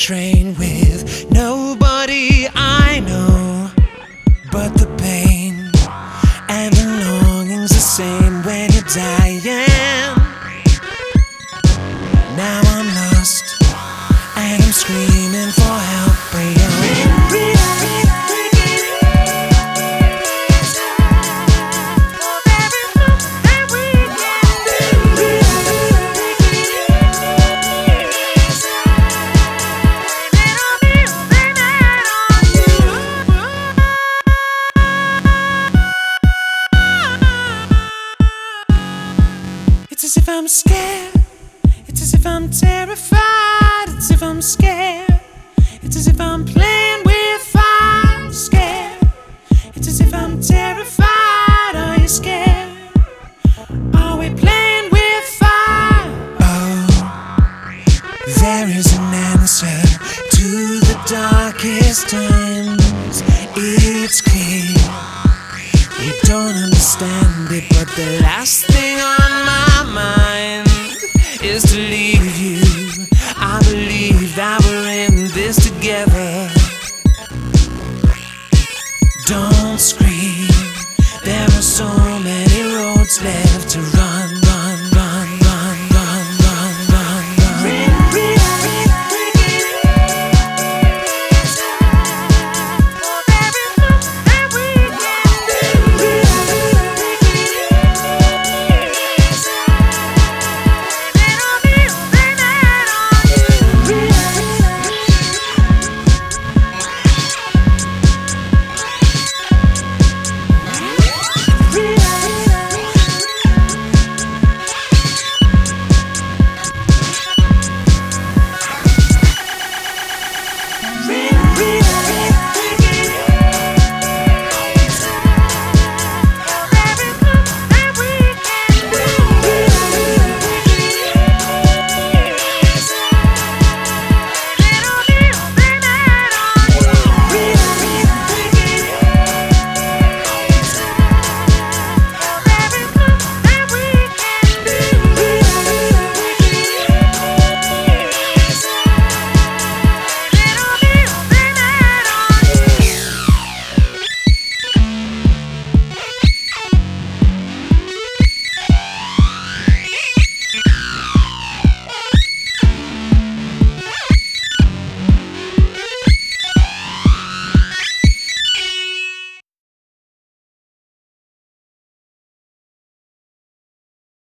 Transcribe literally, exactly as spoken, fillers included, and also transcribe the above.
train with nobody I know, but the pain and the longing's the same when you're dying. Now I'm lost and I'm screaming for help, but it's as if I'm scared, it's as if I'm terrified, it's as if I'm scared, it's as if I'm playing with fire. Scared, it's as if I'm terrified. Are you scared? Are we playing with fire? Oh, there is an answer to the darkest times. It's clear, you don't understand it, but the last thing on my mind is to leave you. I believe that we're in this together. Don't scream.